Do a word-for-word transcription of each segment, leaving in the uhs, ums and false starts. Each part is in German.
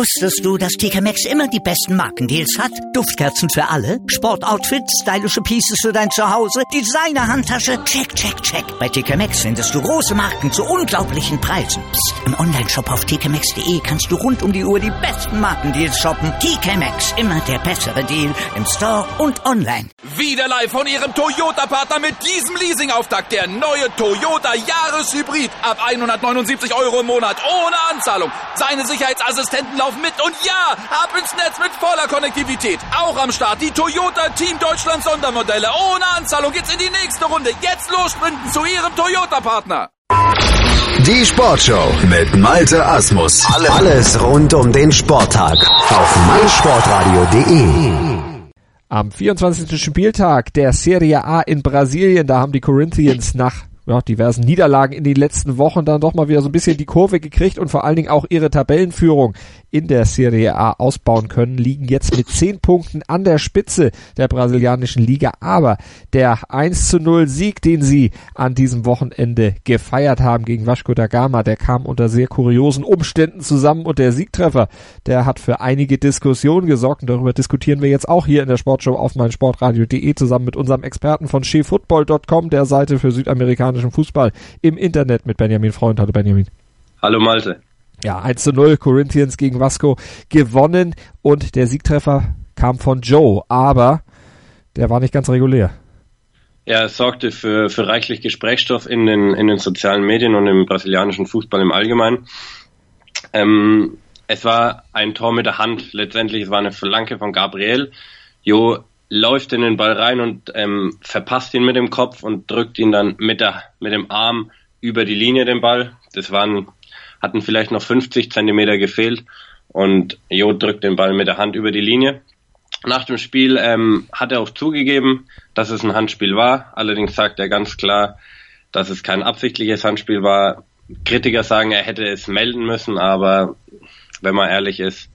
Wusstest du, dass T K Maxx immer die besten Markendeals hat? Duftkerzen für alle, Sportoutfits, stylische Pieces für dein Zuhause, Designer-Handtasche, check, check, check. Bei T K Maxx findest du große Marken zu unglaublichen Preisen. Psst. Im Onlineshop auf t k maxx punkt d e kannst du rund um die Uhr die besten Markendeals shoppen. T K Maxx, immer der bessere Deal im Store und online. Wieder live von Ihrem Toyota-Partner mit diesem Leasing-Auftakt. Der neue Toyota Jahreshybrid. Ab hundertneunundsiebzig Euro im Monat ohne Anzahlung. Seine Sicherheitsassistenten laufen mit und ja, ab ins Netz mit voller Konnektivität. Auch am Start die Toyota Team Deutschland Sondermodelle. Ohne Anzahlung geht's in die nächste Runde. Jetzt los sprinten zu Ihrem Toyota-Partner. Die Sportshow mit Malte Asmus. Alles rund um den Sporttag auf meinsportradio punkt de. Am vierundzwanzigsten Spieltag der Serie A in Brasilien, da haben die Corinthians nach ja, diversen Niederlagen in den letzten Wochen dann doch mal wieder so ein bisschen die Kurve gekriegt und vor allen Dingen auch ihre Tabellenführung in der Serie A ausbauen können, liegen jetzt mit zehn Punkten an der Spitze der brasilianischen Liga. Aber der eins zu null Sieg, den sie an diesem Wochenende gefeiert haben gegen Vasco da Gama, der kam unter sehr kuriosen Umständen zusammen und der Siegtreffer, der hat für einige Diskussionen gesorgt und darüber diskutieren wir jetzt auch hier in der Sportshow auf meinsportradio punkt de zusammen mit unserem Experten von che football punkt com, der Seite für südamerikanischen Fußball im Internet, mit Benjamin Freund. Hallo Benjamin. Hallo Malte. Ja, eins zu null, Corinthians gegen Vasco gewonnen und der Siegtreffer kam von Joe, aber der war nicht ganz regulär. Ja, es sorgte für, für reichlich Gesprächsstoff in den, in den sozialen Medien und im brasilianischen Fußball im Allgemeinen. Ähm, es war ein Tor mit der Hand, letztendlich, es war eine Flanke von Gabriel. Jo läuft in den Ball rein und ähm, verpasst ihn mit dem Kopf und drückt ihn dann mit der mit dem Arm über die Linie, den Ball. Das waren hatten vielleicht noch fünfzig Zentimeter gefehlt und Jo drückt den Ball mit der Hand über die Linie. Nach dem Spiel ähm, hat er auch zugegeben, dass es ein Handspiel war. Allerdings sagt er ganz klar, dass es kein absichtliches Handspiel war. Kritiker sagen, er hätte es melden müssen, aber wenn man ehrlich ist,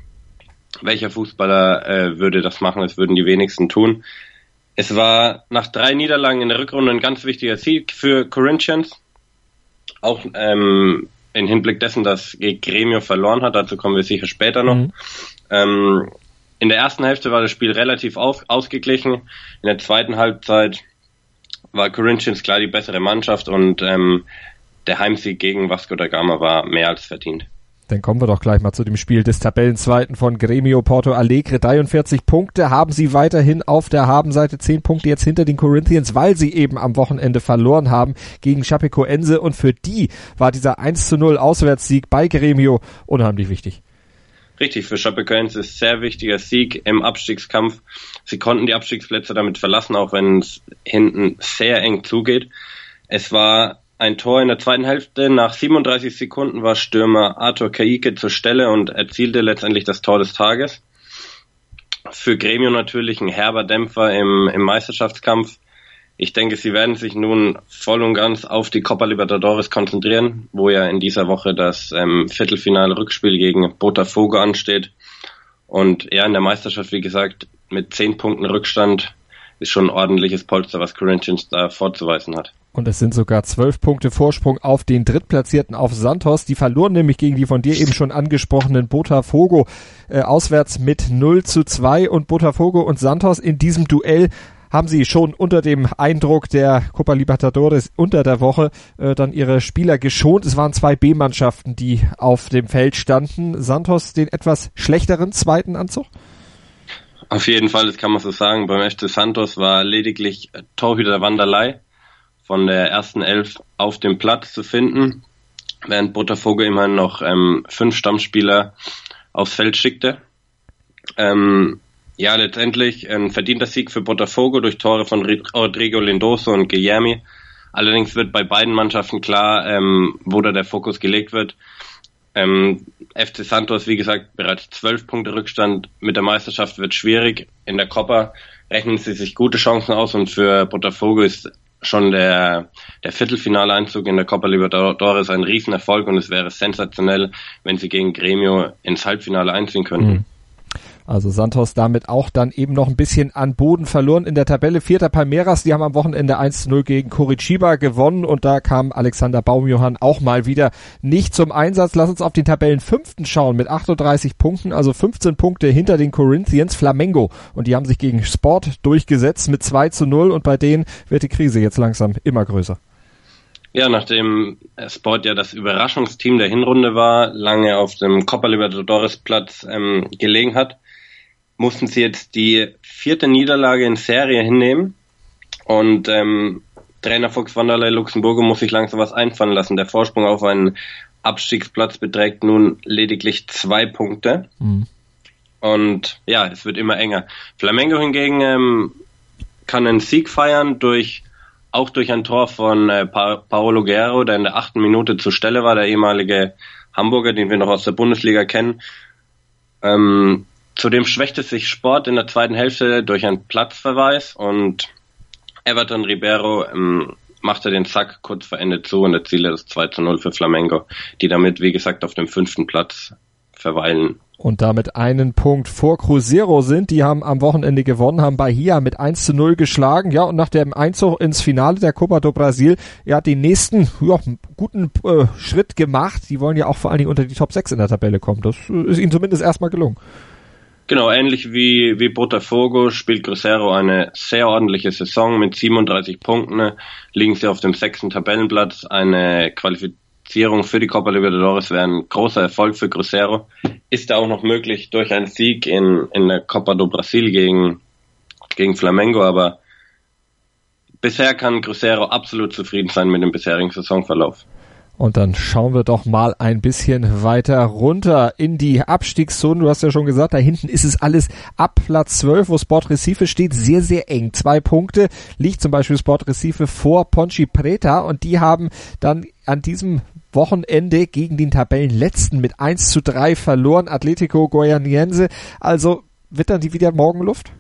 welcher Fußballer äh, würde das machen? Es würden die wenigsten tun. Es war nach drei Niederlagen in der Rückrunde ein ganz wichtiger Sieg für Corinthians. Auch ähm, im Hinblick dessen, dass Grêmio verloren hat, dazu kommen wir sicher später noch. Mhm. Ähm, in der ersten Hälfte war das Spiel relativ auf, ausgeglichen. In der zweiten Halbzeit war Corinthians klar die bessere Mannschaft und ähm, der Heimsieg gegen Vasco da Gama war mehr als verdient. Dann kommen wir doch gleich mal zu dem Spiel des Tabellenzweiten von Grêmio Porto Alegre. dreiundvierzig Punkte haben sie weiterhin auf der Habenseite, zehn Punkte jetzt hinter den Corinthians, weil sie eben am Wochenende verloren haben gegen Chapecoense und für die war dieser eins zu null Auswärtssieg bei Grêmio unheimlich wichtig. Richtig, für Chapecoense ist sehr wichtiger Sieg im Abstiegskampf. Sie konnten die Abstiegsplätze damit verlassen, auch wenn es hinten sehr eng zugeht. Es war ein Tor in der zweiten Hälfte. Nach siebenunddreißig Sekunden war Stürmer Arthur Caíque zur Stelle und erzielte letztendlich das Tor des Tages. Für Grêmio natürlich ein herber Dämpfer im, im Meisterschaftskampf. Ich denke, sie werden sich nun voll und ganz auf die Copa Libertadores konzentrieren, wo ja in dieser Woche das ähm, Viertelfinale-Rückspiel gegen Botafogo ansteht. Und ja, in der Meisterschaft, wie gesagt, mit zehn Punkten Rückstand ist schon ein ordentliches Polster, was Corinthians da vorzuweisen hat. Und es sind sogar zwölf Punkte Vorsprung auf den Drittplatzierten, auf Santos. Die verloren nämlich gegen die von dir eben schon angesprochenen Botafogo äh, auswärts mit null zu zwei. Und Botafogo und Santos in diesem Duell haben sie schon unter dem Eindruck der Copa Libertadores unter der Woche äh, dann ihre Spieler geschont. Es waren zwei B-Mannschaften, die auf dem Feld standen. Santos den etwas schlechteren zweiten Anzug? Auf jeden Fall, das kann man so sagen. Beim F C Santos war lediglich Torhüter Wanderlei von der ersten Elf auf dem Platz zu finden, während Botafogo immerhin noch ähm, fünf Stammspieler aufs Feld schickte. Ähm, ja, letztendlich ein verdienter Sieg für Botafogo durch Tore von Rodrigo Lindoso und Guilherme. Allerdings wird bei beiden Mannschaften klar, ähm, wo da der Fokus gelegt wird. Ähm, F C Santos, wie gesagt, bereits zwölf Punkte Rückstand. Mit der Meisterschaft wird schwierig. In der Copa rechnen sie sich gute Chancen aus und für Botafogo ist schon der, der Viertelfinaleinzug in der Copa Libertadores ein Riesenerfolg und es wäre sensationell, wenn sie gegen Grêmio ins Halbfinale einziehen könnten. Also Santos damit auch dann eben noch ein bisschen an Boden verloren in der Tabelle. Vierter Palmeiras, die haben am Wochenende eins zu null gegen Curitiba gewonnen und da kam Alexander Baumjohann auch mal wieder nicht zum Einsatz. Lass uns auf den Tabellenfünften schauen mit achtunddreißig Punkten, also fünfzehn Punkte hinter den Corinthians, Flamengo. Und die haben sich gegen Sport durchgesetzt mit zwei zu null und bei denen wird die Krise jetzt langsam immer größer. Ja, nachdem Sport ja das Überraschungsteam der Hinrunde war, lange auf dem Copa Libertadores Platz ähm, gelegen hat, mussten sie jetzt die vierte Niederlage in Serie hinnehmen und ähm, Trainer Fuchs Wanderlei Luxemburgo muss sich langsam was einfallen lassen. Der Vorsprung auf einen Abstiegsplatz beträgt nun lediglich zwei Punkte mhm. und ja, es wird immer enger. Flamengo hingegen ähm, kann einen Sieg feiern durch auch durch ein Tor von äh, pa- Paolo Guerrero, der in der achten Minute zur Stelle war, der ehemalige Hamburger, den wir noch aus der Bundesliga kennen. Ähm, zudem schwächte sich Sport in der zweiten Hälfte durch einen Platzverweis und Everton Ribeiro ähm, machte den Sack kurz vor Ende zu und erzielte das zwei zu null für Flamengo, die damit, wie gesagt, auf dem fünften Platz verweilen. Und damit einen Punkt vor Cruzeiro sind. Die haben am Wochenende gewonnen, haben Bahia mit eins zu null geschlagen. Ja, und nach dem Einzug ins Finale der Copa do Brasil, ja, den nächsten ja, guten äh, Schritt gemacht. Die wollen ja auch vor allen Dingen unter die Top sechs in der Tabelle kommen. Das ist ihnen zumindest erstmal gelungen. Genau, ähnlich wie, wie Botafogo spielt Cruzeiro eine sehr ordentliche Saison mit siebenunddreißig Punkten. Liegen sie auf dem sechsten Tabellenplatz. Eine Qualifizierung für die Copa Libertadores wäre ein großer Erfolg für Cruzeiro. Ist da auch noch möglich durch einen Sieg in, in der Copa do Brasil gegen, gegen Flamengo, aber bisher kann Cruzeiro absolut zufrieden sein mit dem bisherigen Saisonverlauf. Und dann schauen wir doch mal ein bisschen weiter runter in die Abstiegszone. Du hast ja schon gesagt, da hinten ist es alles ab Platz zwölf, wo Sport Recife steht, sehr, sehr eng. Zwei Punkte liegt zum Beispiel Sport Recife vor Ponte Preta und die haben dann an diesem Wochenende gegen den Tabellenletzten mit eins zu drei verloren, Atlético Goianiense. Also wird dann die wieder Morgenluft?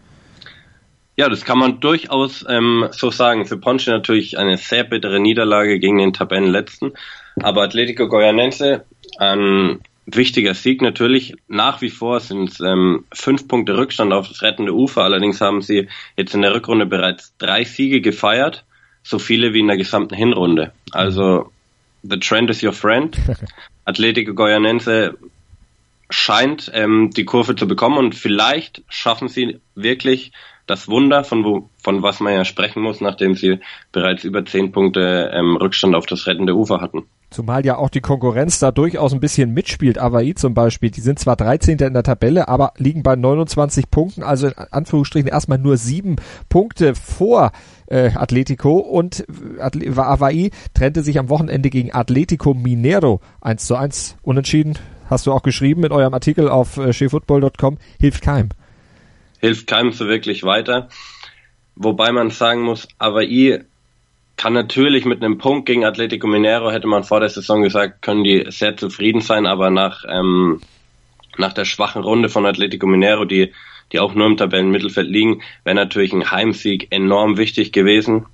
Ja, das kann man durchaus ähm, so sagen. Für Ponte natürlich eine sehr bittere Niederlage gegen den Tabellenletzten. Aber Atlético Goianiense, ein wichtiger Sieg natürlich. Nach wie vor sind es ähm, fünf Punkte Rückstand auf das rettende Ufer. Allerdings haben sie jetzt in der Rückrunde bereits drei Siege gefeiert. So viele wie in der gesamten Hinrunde. Also, the trend is your friend. Atlético Goianiense scheint ähm, die Kurve zu bekommen und vielleicht schaffen sie wirklich das Wunder, von wo, von was man ja sprechen muss, nachdem sie bereits über zehn Punkte ähm, Rückstand auf das rettende Ufer hatten. Zumal ja auch die Konkurrenz da durchaus ein bisschen mitspielt. Avaí zum Beispiel, die sind zwar dreizehnter in der Tabelle, aber liegen bei neunundzwanzig Punkten, also in Anführungsstrichen erstmal nur sieben Punkte vor äh, Atletico und Avaí trennte sich am Wochenende gegen Atlético Mineiro eins zu eins unentschieden. Hast du auch geschrieben in eurem Artikel auf äh, shefootball punkt com, hilft keinem. Hilft keinem so wirklich weiter. Wobei man sagen muss, Avaí kann natürlich mit einem Punkt gegen Atlético Mineiro, hätte man vor der Saison gesagt, können die sehr zufrieden sein, aber nach ähm, nach der schwachen Runde von Atlético Mineiro, die die auch nur im Tabellenmittelfeld liegen, wäre natürlich ein Heimsieg enorm wichtig gewesen.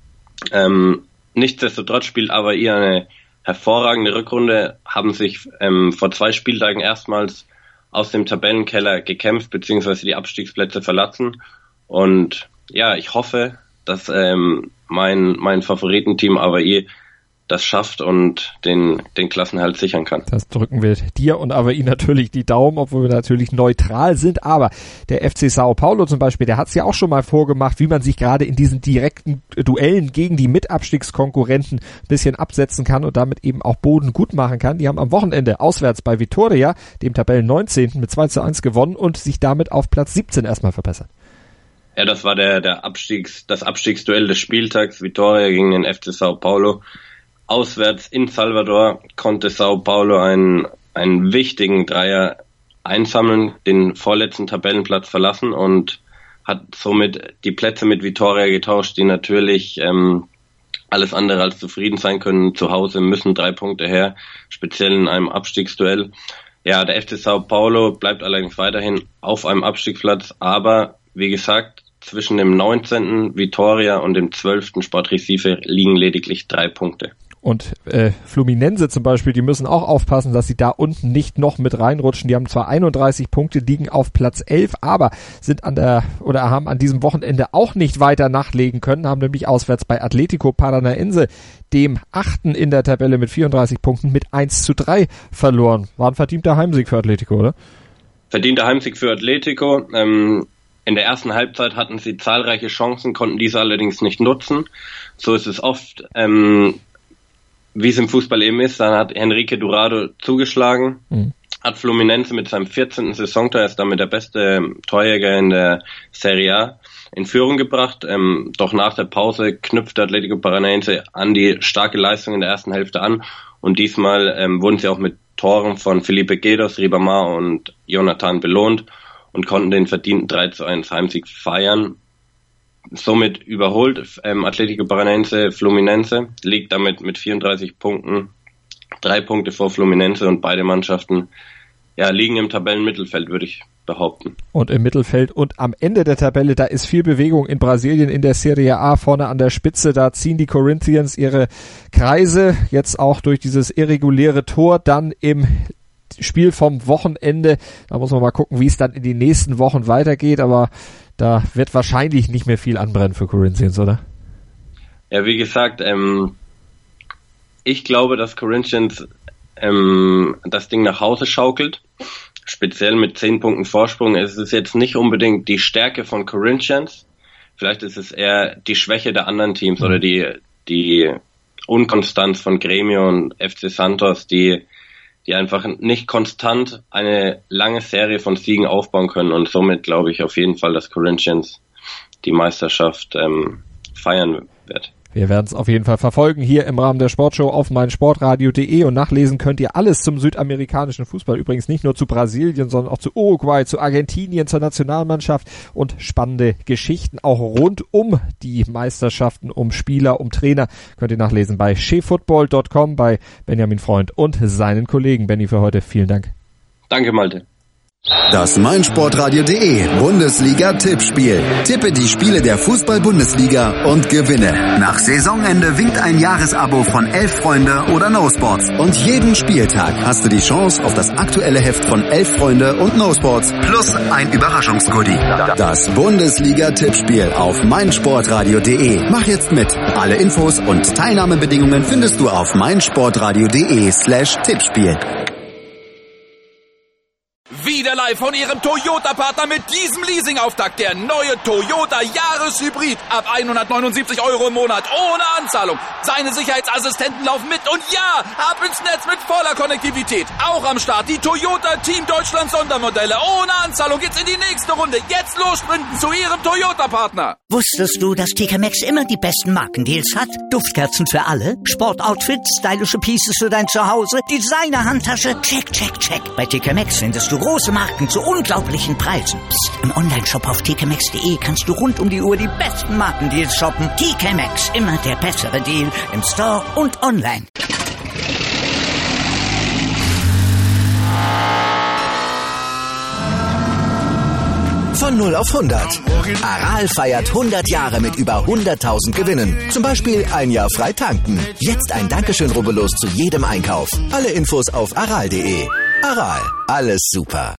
Ähm, nichtsdestotrotz spielt Avaí eine hervorragende Rückrunde, haben sich ähm, vor zwei Spieltagen erstmals aus dem Tabellenkeller gekämpft, beziehungsweise die Abstiegsplätze verlassen. Und ja, ich hoffe, dass ähm, mein mein Favoritenteam Avaí das schafft und den den Klassenerhalt sichern kann. Das drücken wir dir und Avaí natürlich die Daumen, obwohl wir natürlich neutral sind. Aber der F C Sao Paulo zum Beispiel, der hat es ja auch schon mal vorgemacht, wie man sich gerade in diesen direkten Duellen gegen die Mitabstiegskonkurrenten ein bisschen absetzen kann und damit eben auch Boden gut machen kann. Die haben am Wochenende auswärts bei Vitória, dem Tabellen neunzehnten mit zwei zu eins gewonnen und sich damit auf Platz siebzehn erstmal verbessert. Ja, das war der der Abstiegs das Abstiegsduell des Spieltags, Vitória gegen den F C Sao Paulo. Auswärts in Salvador konnte Sao Paulo einen, einen wichtigen Dreier einsammeln, den vorletzten Tabellenplatz verlassen und hat somit die Plätze mit Vitória getauscht, die natürlich ähm, alles andere als zufrieden sein können. Zu Hause müssen drei Punkte her, speziell in einem Abstiegsduell. Ja, der F C Sao Paulo bleibt allerdings weiterhin auf einem Abstiegsplatz, aber wie gesagt, zwischen dem neunzehnten Vitória und dem zwölften Sport Recife liegen lediglich drei Punkte. Und äh, Fluminense zum Beispiel, die müssen auch aufpassen, dass sie da unten nicht noch mit reinrutschen. Die haben zwar einunddreißig Punkte, liegen auf Platz elf, aber sind an der oder haben an diesem Wochenende auch nicht weiter nachlegen können, haben nämlich auswärts bei Atlético Paranaense, dem achten in der Tabelle mit vierunddreißig Punkten, mit eins zu drei verloren. War ein verdienter Heimsieg für Atlético, oder? Verdienter Heimsieg für Atlético. Ähm, in der ersten Halbzeit hatten sie zahlreiche Chancen, konnten diese allerdings nicht nutzen. So ist es oft, ähm, wie es im Fußball eben ist. Dann hat Henrique Dorado zugeschlagen, mhm. hat Fluminense mit seinem vierzehnten Saisontor, ist damit der beste Torjäger in der Serie A, in Führung gebracht. Ähm, doch nach der Pause knüpfte Atlético Paranaense an die starke Leistung in der ersten Hälfte an. Und diesmal ähm, wurden sie auch mit Toren von Felipe Guedes, Ribamar und Jonathan belohnt und konnten den verdienten drei zu eins Heimsieg feiern. Somit überholt ähm, Atlético Paranaense Fluminense, liegt damit mit vierunddreißig Punkten, drei Punkte vor Fluminense, und beide Mannschaften ja, liegen im Tabellenmittelfeld, würde ich behaupten. Und im Mittelfeld und am Ende der Tabelle, da ist viel Bewegung in Brasilien in der Serie A, vorne an der Spitze, da ziehen die Corinthians ihre Kreise, jetzt auch durch dieses irreguläre Tor, dann im Spiel vom Wochenende, da muss man mal gucken, wie es dann in die nächsten Wochen weitergeht, aber da wird wahrscheinlich nicht mehr viel anbrennen für Corinthians, oder? Ja, wie gesagt, ähm, ich glaube, dass Corinthians ähm, das Ding nach Hause schaukelt, speziell mit zehn Punkten Vorsprung. Es ist jetzt nicht unbedingt die Stärke von Corinthians, vielleicht ist es eher die Schwäche der anderen Teams mhm. oder die, die Unkonstanz von Gremio und F C Santos, die die einfach nicht konstant eine lange Serie von Siegen aufbauen können, und somit glaube ich auf jeden Fall, dass Corinthians die Meisterschaft ähm, feiern wird. Wir werden es auf jeden Fall verfolgen hier im Rahmen der Sportshow auf meinsportradio punkt de, und nachlesen könnt ihr alles zum südamerikanischen Fußball. Übrigens nicht nur zu Brasilien, sondern auch zu Uruguay, zu Argentinien, zur Nationalmannschaft, und spannende Geschichten auch rund um die Meisterschaften, um Spieler, um Trainer könnt ihr nachlesen bei che football punkt com, bei Benjamin Freund und seinen Kollegen. Benni, für heute vielen Dank. Danke, Malte. Das meinsportradio punkt de Bundesliga-Tippspiel. Tippe die Spiele der Fußball-Bundesliga und gewinne. Nach Saisonende winkt ein Jahresabo von Elf Freunde oder No Sports. Und jeden Spieltag hast du die Chance auf das aktuelle Heft von Elf Freunde und No Sports plus ein Überraschungsgoodie. Das Bundesliga-Tippspiel auf meinsportradio punkt de. Mach jetzt mit. Alle Infos und Teilnahmebedingungen findest du auf meinsportradio punkt de slash Tippspiel. Wieder live von Ihrem Toyota-Partner mit diesem Leasing-Auftakt. Der neue Toyota Jahreshybrid. Ab hundertneunundsiebzig Euro im Monat. Ohne Anzahlung. Seine Sicherheitsassistenten laufen mit. Und ja, ab ins Netz mit voller Konnektivität. Auch am Start die Toyota Team Deutschland Sondermodelle. Ohne Anzahlung geht's in die nächste Runde. Jetzt los sprinten zu Ihrem Toyota-Partner. Wusstest du, dass T K Maxx immer die besten Markendeals hat? Duftkerzen für alle, Sportoutfits, stylische Pieces für dein Zuhause, Designer-Handtasche, check, check, check. Bei T K Maxx findest du große Marken zu unglaublichen Preisen. Psst. Im Onlineshop auf t k maxx punkt de kannst du rund um die Uhr die besten Markendeals shoppen. T K Maxx, immer der bessere Deal im Store und online. Von null auf hundert. Aral feiert hundert Jahre mit über hunderttausend Gewinnen. Zum Beispiel ein Jahr frei tanken. Jetzt ein Dankeschön, rubbellos zu jedem Einkauf. Alle Infos auf aral punkt de. Aral, alles super.